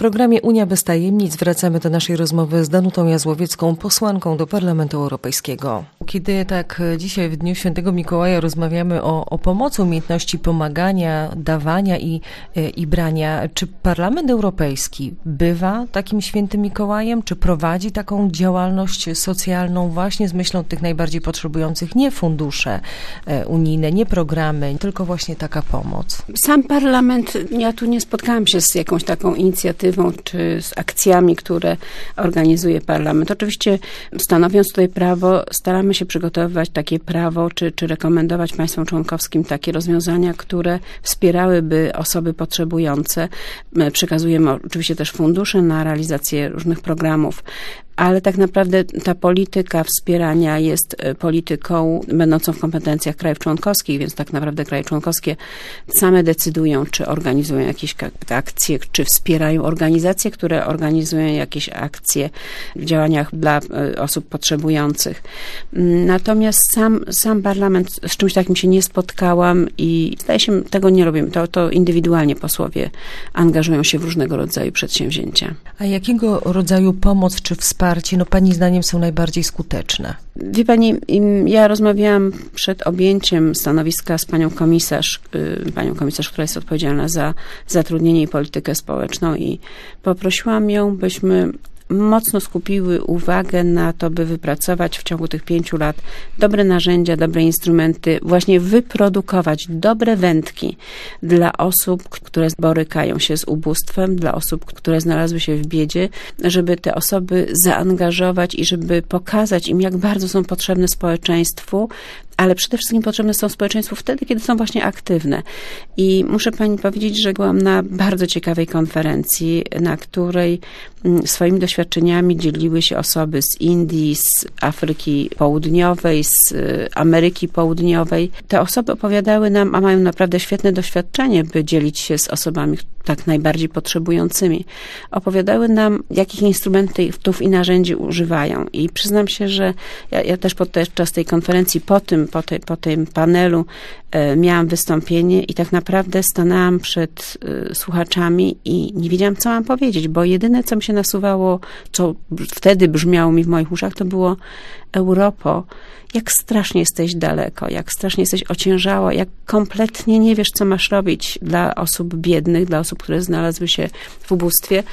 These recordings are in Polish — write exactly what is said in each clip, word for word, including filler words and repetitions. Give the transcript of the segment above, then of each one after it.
programie Unia bez tajemnic wracamy do naszej rozmowy z Danutą Jazłowiecką, posłanką do Parlamentu Europejskiego. Kiedy tak dzisiaj w Dniu Świętego Mikołaja rozmawiamy o, o pomocy, umiejętności pomagania, dawania i, i brania, czy Parlament Europejski bywa takim świętym Mikołajem, czy prowadzi taką działalność socjalną właśnie z myślą tych najbardziej potrzebujących, nie fundusze unijne, nie programy, tylko właśnie taka pomoc? Sam Parlament, ja tu nie spotkałam się z jakąś taką inicjatywą czy z akcjami, które organizuje Parlament. Oczywiście stanowiąc tutaj prawo, staramy się przygotowywać takie prawo, czy, czy rekomendować państwom członkowskim takie rozwiązania, które wspierałyby osoby potrzebujące. Przekazujemy oczywiście też fundusze na realizację różnych programów, ale tak naprawdę ta polityka wspierania jest polityką będącą w kompetencjach krajów członkowskich, więc tak naprawdę kraje członkowskie same decydują, czy organizują jakieś akcje, czy wspierają organizacje, które organizują jakieś akcje w działaniach dla osób potrzebujących. Natomiast sam, sam Parlament, z czymś takim się nie spotkałam i zdaje się, tego nie robimy. To, to indywidualnie posłowie angażują się w różnego rodzaju przedsięwzięcia. A jakiego rodzaju pomoc czy wsparcie no pani zdaniem są najbardziej skuteczne? Wie pani, ja rozmawiałam przed objęciem stanowiska z panią komisarz, panią komisarz, która jest odpowiedzialna za zatrudnienie i politykę społeczną i poprosiłam ją, byśmy mocno skupiły uwagę na to, by wypracować w ciągu tych pięciu lat dobre narzędzia, dobre instrumenty, właśnie wyprodukować dobre wędki dla osób, które borykają się z ubóstwem, dla osób, które znalazły się w biedzie, żeby te osoby zaangażować i żeby pokazać im, jak bardzo są potrzebne społeczeństwu, ale przede wszystkim potrzebne są społeczeństwu wtedy, kiedy są właśnie aktywne. I muszę pani powiedzieć, że byłam na bardzo ciekawej konferencji, na której swoimi doświadczeniami dzieliły się osoby z Indii, z Afryki Południowej, z Ameryki Południowej. Te osoby opowiadały nam, a mają naprawdę świetne doświadczenie, by dzielić się z osobami tak najbardziej potrzebującymi. Opowiadały nam, jakich instrumentów i narzędzi używają. I przyznam się, że ja, ja też podczas tej konferencji, po tym, po, tej, po tym panelu e, miałam wystąpienie i tak naprawdę stanęłam przed e, słuchaczami i nie wiedziałam, co mam powiedzieć, bo jedyne, co mi się nasuwało, co wtedy brzmiało mi w moich uszach, to było: Europo, jak strasznie jesteś daleko, jak strasznie jesteś ociężała, jak kompletnie nie wiesz, co masz robić dla osób biednych, dla osób, które znalazły się w ubóstwie,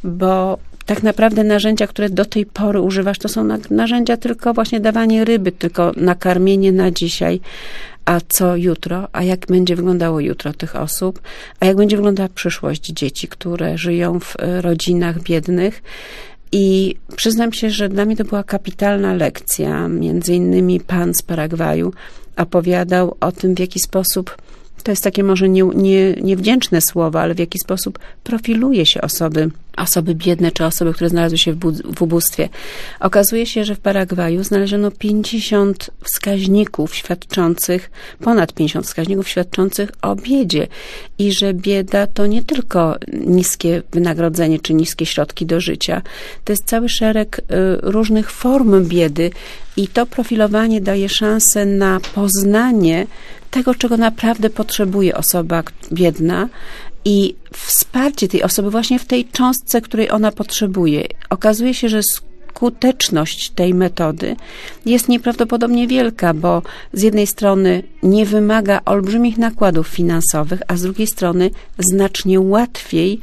bo tak naprawdę narzędzia, które do tej pory używasz, to są narzędzia tylko właśnie dawanie ryby, tylko nakarmienie na dzisiaj. A co jutro? A jak będzie wyglądało jutro tych osób? A jak będzie wyglądała przyszłość dzieci, które żyją w rodzinach biednych? I przyznam się, że dla mnie to była kapitalna lekcja. Między innymi pan z Paragwaju opowiadał o tym, w jaki sposób, to jest takie może nie, nie, niewdzięczne słowo, ale w jaki sposób profiluje się osoby, osoby biedne, czy osoby, które znalazły się w, bu- w ubóstwie. Okazuje się, że w Paragwaju znaleziono pięćdziesiąt wskaźników świadczących, ponad pięćdziesiąt wskaźników świadczących o biedzie i że bieda to nie tylko niskie wynagrodzenie, czy niskie środki do życia. To jest cały szereg y, różnych form biedy i to profilowanie daje szansę na poznanie tego, czego naprawdę potrzebuje osoba biedna i wsparcie tej osoby właśnie w tej cząstce, której ona potrzebuje. Okazuje się, że skuteczność tej metody jest nieprawdopodobnie wielka, bo z jednej strony nie wymaga olbrzymich nakładów finansowych, a z drugiej strony znacznie łatwiej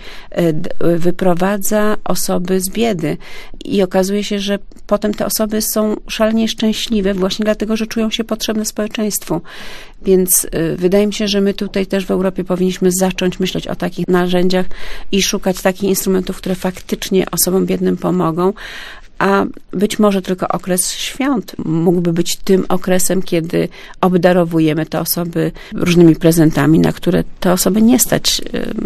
wyprowadza osoby z biedy. I okazuje się, że potem te osoby są szalenie szczęśliwe właśnie dlatego, że czują się potrzebne społeczeństwu. Więc y, wydaje mi się, że my tutaj też w Europie powinniśmy zacząć myśleć o takich narzędziach i szukać takich instrumentów, które faktycznie osobom biednym pomogą. A być może tylko okres świąt mógłby być tym okresem, kiedy obdarowujemy te osoby różnymi prezentami, na które te osoby nie stać.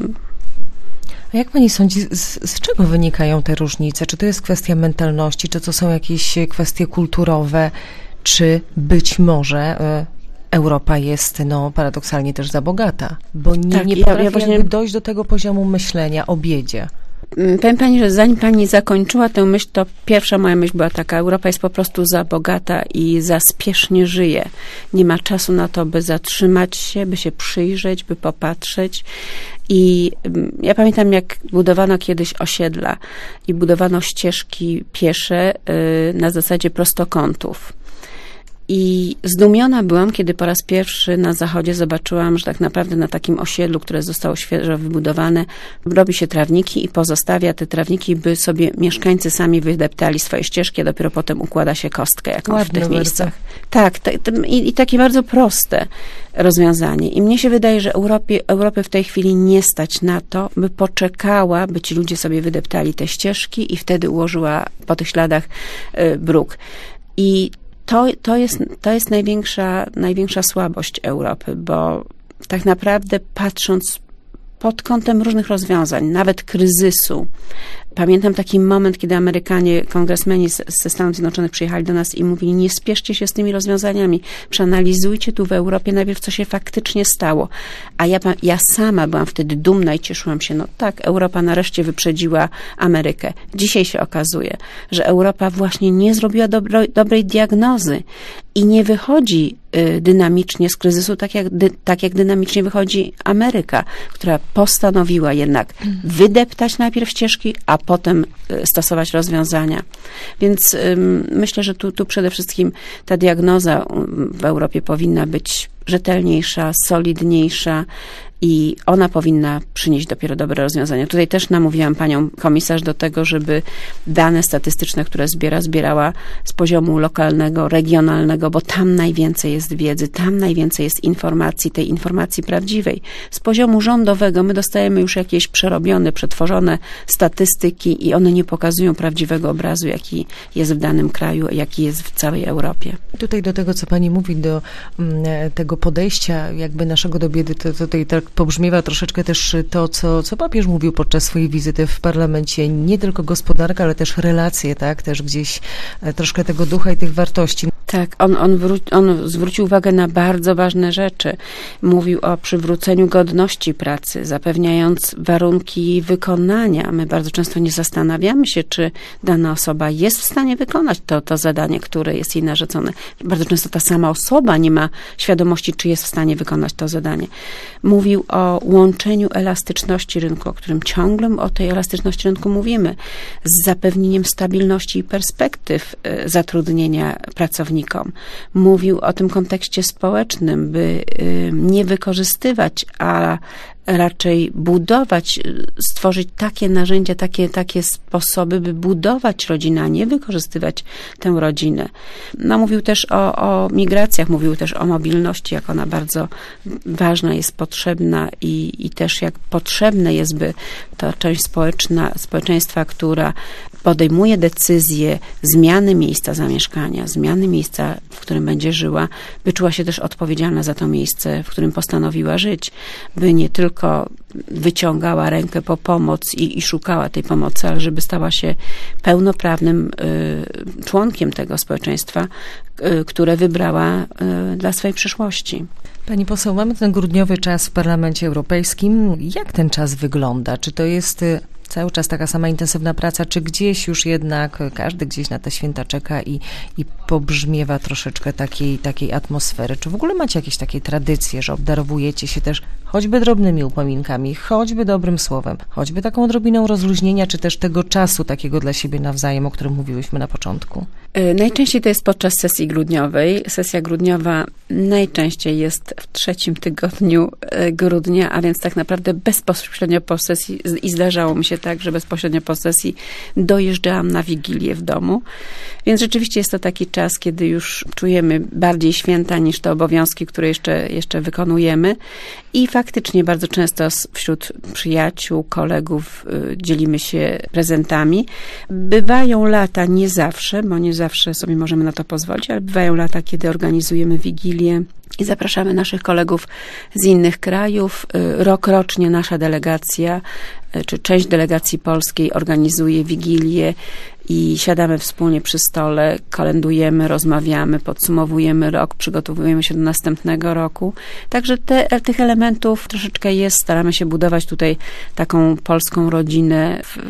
A jak pani sądzi, z, z czego wynikają te różnice? Czy to jest kwestia mentalności, czy to są jakieś kwestie kulturowe, czy być może Europa jest no, paradoksalnie też za bogata, bo nie, tak, nie potrafi ja, ja właśnie... dojść do tego poziomu myślenia o biedzie. Powiem pani, że zanim pani zakończyła tę myśl, to pierwsza moja myśl była taka: Europa jest po prostu za bogata i za spiesznie żyje. Nie ma czasu na to, by zatrzymać się, by się przyjrzeć, by popatrzeć. I ja pamiętam, jak budowano kiedyś osiedla i budowano ścieżki piesze na zasadzie prostokątów. I zdumiona byłam, kiedy po raz pierwszy na zachodzie zobaczyłam, że tak naprawdę na takim osiedlu, które zostało świeżo wybudowane, robi się trawniki i pozostawia te trawniki, by sobie mieszkańcy sami wydeptali swoje ścieżki, a dopiero potem układa się kostkę jakąś Ładne w tych bardzo. miejscach. Tak, te, te, i, i takie bardzo proste rozwiązanie. I mnie się wydaje, że Europie, Europy w tej chwili nie stać na to, by poczekała, by ci ludzie sobie wydeptali te ścieżki i wtedy ułożyła po tych śladach y, bruk. I To, to, jest, to jest największa, największa słabość Europy, bo tak naprawdę patrząc pod kątem różnych rozwiązań, nawet kryzysu, pamiętam taki moment, kiedy Amerykanie, kongresmeni ze Stanów Zjednoczonych przyjechali do nas i mówili, nie spieszcie się z tymi rozwiązaniami, przeanalizujcie tu w Europie najpierw, co się faktycznie stało. A ja, ja sama byłam wtedy dumna i cieszyłam się, no tak, Europa nareszcie wyprzedziła Amerykę. Dzisiaj się okazuje, że Europa właśnie nie zrobiła dobro, dobrej diagnozy i nie wychodzi y, dynamicznie z kryzysu, tak jak, dy, tak jak dynamicznie wychodzi Ameryka, która postanowiła jednak wydeptać najpierw ścieżki, a potem stosować rozwiązania. Więc ym, myślę, że tu, tu przede wszystkim ta diagnoza w Europie powinna być rzetelniejsza, solidniejsza i ona powinna przynieść dopiero dobre rozwiązania. Tutaj też namówiłam panią komisarz do tego, żeby dane statystyczne, które zbiera, zbierała z poziomu lokalnego, regionalnego, bo tam najwięcej jest wiedzy, tam najwięcej jest informacji, tej informacji prawdziwej. Z poziomu rządowego my dostajemy już jakieś przerobione, przetworzone statystyki i one nie pokazują prawdziwego obrazu, jaki jest w danym kraju, jaki jest w całej Europie. Tutaj do tego, co pani mówi, do mm, tego podejścia jakby naszego do biedy, to tutaj tak pobrzmiewa troszeczkę też to, co, co papież mówił podczas swojej wizyty w parlamencie. Nie tylko gospodarka, ale też relacje, tak? Też gdzieś troszkę tego ducha i tych wartości. Tak, on, on, wró- on zwrócił uwagę na bardzo ważne rzeczy. Mówił o przywróceniu godności pracy, zapewniając warunki wykonania. My bardzo często nie zastanawiamy się, czy dana osoba jest w stanie wykonać to, to zadanie, które jest jej narzucone. Bardzo często ta sama osoba nie ma świadomości, czy jest w stanie wykonać to zadanie. Mówił o łączeniu elastyczności rynku, o którym ciągle o tej elastyczności rynku mówimy, z zapewnieniem stabilności i perspektyw y, zatrudnienia pracownikom. Mówił o tym kontekście społecznym, by y, nie wykorzystywać, a raczej budować, stworzyć takie narzędzia, takie, takie sposoby, by budować rodzinę, a nie wykorzystywać tę rodzinę. No, mówił też o, o migracjach, mówił też o mobilności, jak ona bardzo ważna jest, potrzebna i, i też jak potrzebne jest, by ta część społeczna, społeczeństwa, która podejmuje decyzję zmiany miejsca zamieszkania, zmiany miejsca, w którym będzie żyła, by czuła się też odpowiedzialna za to miejsce, w którym postanowiła żyć, by nie tylko wyciągała rękę po pomoc i, i szukała tej pomocy, ale żeby stała się pełnoprawnym y, członkiem tego społeczeństwa, y, które wybrała y, dla swojej przyszłości. Pani poseł, mamy ten grudniowy czas w Parlamencie Europejskim. Jak ten czas wygląda? Czy to jest cały czas taka sama intensywna praca, czy gdzieś już jednak każdy gdzieś na te święta czeka i, i pobrzmiewa troszeczkę takiej, takiej atmosfery? Czy w ogóle macie jakieś takie tradycje, że obdarowujecie się też choćby drobnymi upominkami, choćby dobrym słowem, choćby taką odrobiną rozluźnienia, czy też tego czasu takiego dla siebie nawzajem, o którym mówiłyśmy na początku? Najczęściej to jest podczas sesji grudniowej. Sesja grudniowa najczęściej jest w trzecim tygodniu grudnia, a więc tak naprawdę bezpośrednio po sesji, i zdarzało mi się tak, że bezpośrednio po sesji dojeżdżałam na Wigilię w domu. Więc rzeczywiście jest to taki czas, kiedy już czujemy bardziej święta niż te obowiązki, które jeszcze, jeszcze wykonujemy. I faktycznie bardzo często wśród przyjaciół, kolegów dzielimy się prezentami. Bywają lata, nie zawsze, bo nie zawsze sobie możemy na to pozwolić, ale bywają lata, kiedy organizujemy Wigilię i zapraszamy naszych kolegów z innych krajów. Rokrocznie nasza delegacja, czy część delegacji polskiej organizuje Wigilię i siadamy wspólnie przy stole, kolędujemy, rozmawiamy, podsumowujemy rok, przygotowujemy się do następnego roku. Także te, tych elementów troszeczkę jest. Staramy się budować tutaj taką polską rodzinę w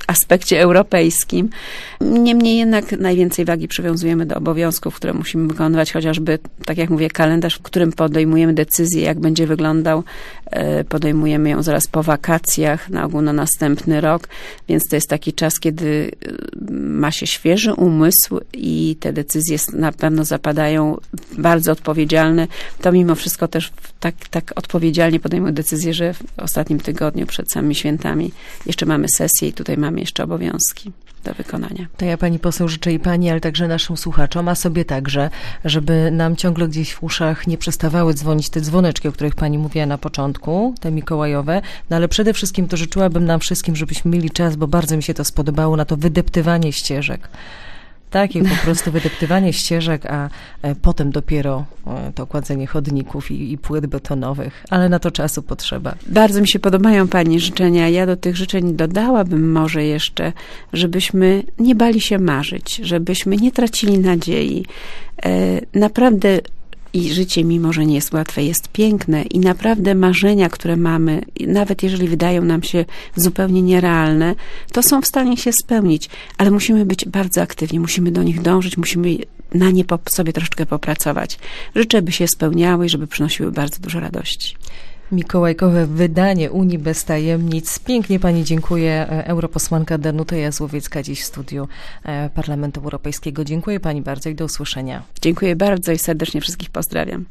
aspekcie europejskim. Niemniej jednak najwięcej wagi przywiązujemy do obowiązków, które musimy wykonywać, chociażby, tak jak mówię, kalendarz, w którym podejmujemy decyzję, jak będzie wyglądał. Podejmujemy ją zaraz po wakacjach, na ogół na następny rok, więc to jest taki czas, kiedy ma się świeży umysł i te decyzje na pewno zapadają bardzo odpowiedzialne. To mimo wszystko też tak, tak odpowiedzialnie podejmuję decyzję, że w ostatnim tygodniu przed samymi świętami jeszcze mamy sesję i tutaj mamy jeszcze obowiązki do wykonania. To ja pani poseł życzę i pani, ale także naszym słuchaczom, a sobie także, żeby nam ciągle gdzieś w uszach nie przestawały dzwonić te dzwoneczki, o których pani mówiła na początku, te mikołajowe, no ale przede wszystkim to życzyłabym nam wszystkim, żebyśmy mieli czas, bo bardzo mi się to spodobało, na to wydeptywanie ścieżek. Takie po prostu wydeptywanie ścieżek, a potem dopiero to kładzenie chodników i, i płyt betonowych, ale na to czasu potrzeba. Bardzo mi się podobają pani życzenia. Ja do tych życzeń dodałabym może jeszcze, żebyśmy nie bali się marzyć, żebyśmy nie tracili nadziei. Naprawdę i życie, mimo że nie jest łatwe, jest piękne i naprawdę marzenia, które mamy, nawet jeżeli wydają nam się zupełnie nierealne, to są w stanie się spełnić, ale musimy być bardzo aktywni, musimy do nich dążyć, musimy na nie po, sobie troszeczkę popracować. Życzę, by się spełniały i żeby przynosiły bardzo dużo radości. Mikołajkowe wydanie Unii bez tajemnic. Pięknie pani dziękuję. Europosłanka Danuta Jazłowiecka dziś w studiu Parlamentu Europejskiego. Dziękuję pani bardzo i do usłyszenia. Dziękuję bardzo i serdecznie wszystkich pozdrawiam.